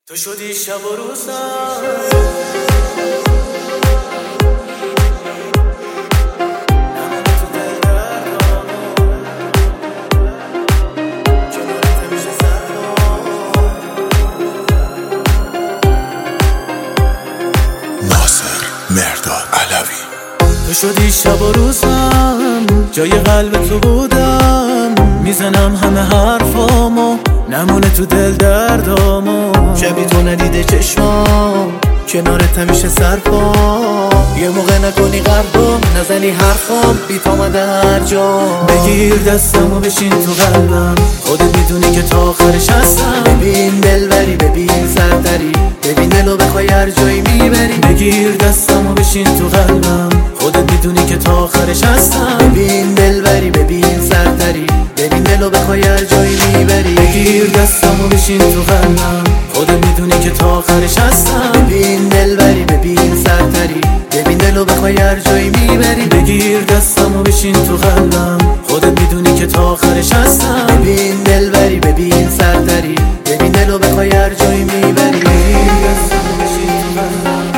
تو شدی شب و روزم، نمونه تو دل دردامو، کنارت همیشه سرما. ناصر مهرداد علوی. تو شدی شب و روزم، جای قلب تو بودم، میزنم همه حرفامو، نمونه تو دل دردامو. شبی تو ندیده چشمام، کنارت همیشه سرپا. یه موقع نکنی قلبم، نزنی حرفام، بیت آمده هر جا. بگیر دستمو بشین تو قلبم، خودت میدونی که تا آخرش هستم. ببین دلبری، ببین سردری، ببین دلو بخوای هر جایی میبری. بگیر دستمو بشین تو قلبم، خودت میدونی که تا آخرش هستم. ببین دلبری، ببین سردری، ببین دلو بخوای هر جایی میبری. بگیر دستمو بشین تو قلبم، خودت میدونی که تا آخرش هستم. ببین دلبری، ببین سردری، ببین دلو بخوای هر جایی میبری. بگیر دستمو بشین تو قلبم، خودت میدونی که تا آخرش هستم. ببین دلبری، ببین سردری، ببین دلو بخوای هر جایی میبری. بگیر دستمو بشین تو قلبم.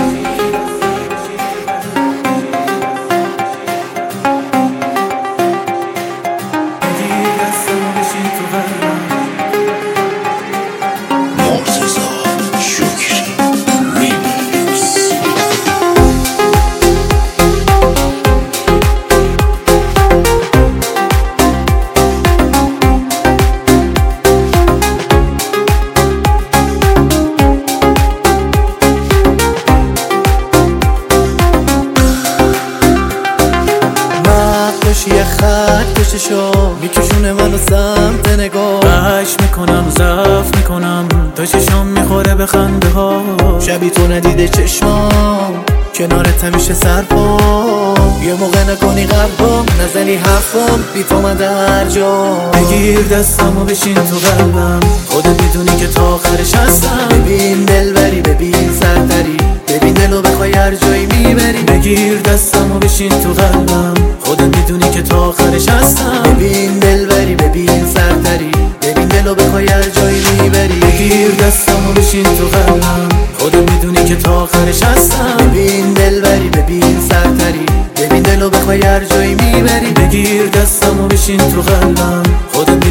یه خط کششو میکشونه منو سمت نگاه. بهش میکنم ضعف میکنم تا چشم میخوره به خنده ها. شبی تو ندیده چشمام، کنارت همیشه سرپا. یه موقع نکنی قلبم، نزنی حرفم، بیت آمده هر جا. بگیر دستمو بشین تو قلبم، خودت میدونی که تا آخرش هستم. ببین دلبری، ببین سردری، ببین دلو بخوای هر جایی میبری. بگیر دستمو بشین تو قلبم، خودت میدونی که تا آخرش هستم. ببین دلبری، ببین سردری، ببین دلو بخوای هر جایی میبری. بگیر دستمو بشین تو قلبم، خودت میدونی که تا آخرش هستم. ببین دلبری، ببین سردری، ببین دلو بخوای هر جایی میبری. بگیر دستمو بشین تو قلبم، خودت